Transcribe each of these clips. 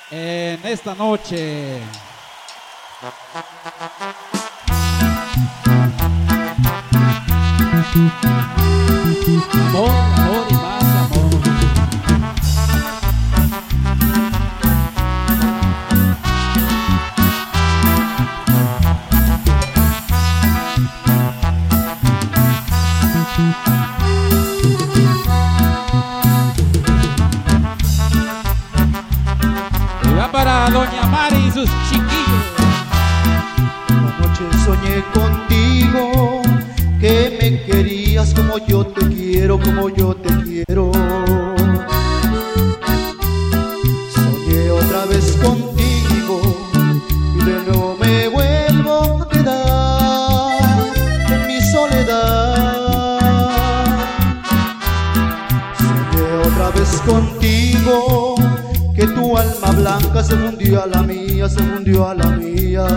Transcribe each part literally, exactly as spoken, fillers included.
en esta noche. Amor, amor y más amor. Y va para Doña Mari y sus chiquillos. Anoche soñé contigo, que me querías como yo te quiero, como yo te quiero. Soñé otra vez contigo y de nuevo me vuelvo a quedar en mi soledad. Soñé otra vez contigo, que tu alma blanca se fundió a la mía, se fundió a la mía.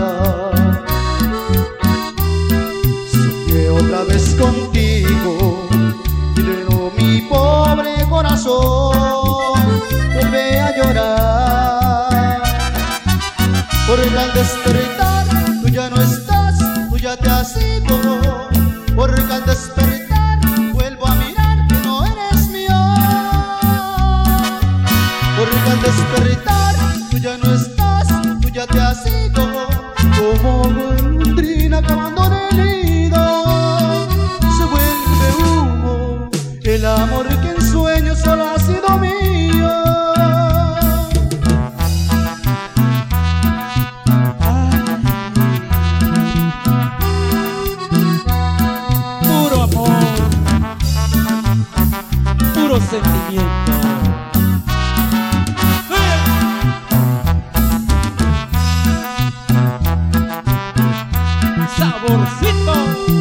Soñé otra vez contigo y de nuevo mi pobre corazón vuelve a llorar. Porque al despertar tú ya no estás, tú ya te has ido. Porque al despertar vuelvo a mirar que no eres mío. Porque al despertar tú ya no estás, tú ya te has ido. Como golondrina acabando en el nido, se vuelve humo el amor que en sueños solo ha sido mío. Puro amor, puro sentimiento. Saborcito.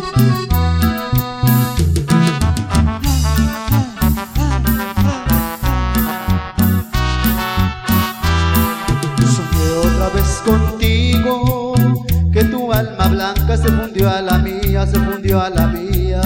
Soñé otra vez contigo, que tu alma blanca se fundió a la mía, se fundió a la mía.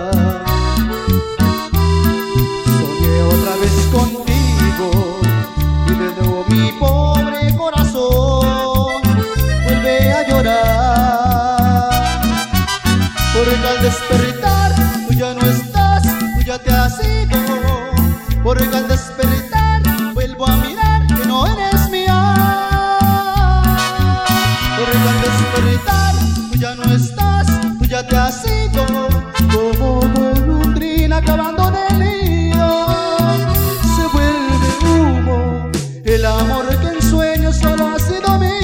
Soñé otra vez contigo y de nuevo mi pobre corazón vuelve a llorar. Porque al despertar tú ya no estás, tú ya te has ido. Porque al despertar vuelvo a mirar que no eres mía. Porque al despertar tú ya no estás, tú ya te has ido. Como golondrina acabando en el nido, se vuelve humo el amor que en sueños solo ha sido mío.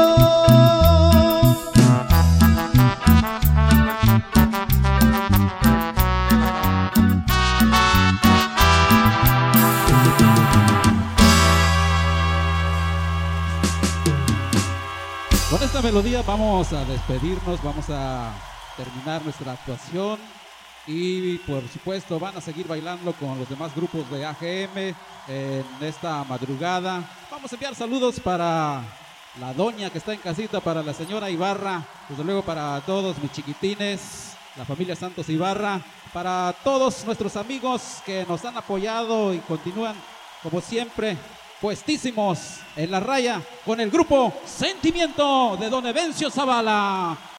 Con esta melodía vamos a despedirnos, vamos a terminar nuestra actuación y por supuesto van a seguir bailando con los demás grupos de A G M en esta madrugada. Vamos a enviar saludos para la doña que está en casita, para la señora Ibarra, desde luego para todos mis chiquitines, la familia Santos Ibarra, para todos nuestros amigos que nos han apoyado y continúan como siempre puestísimos en la raya con el grupo Sentimiento de Don Evencio Zavala.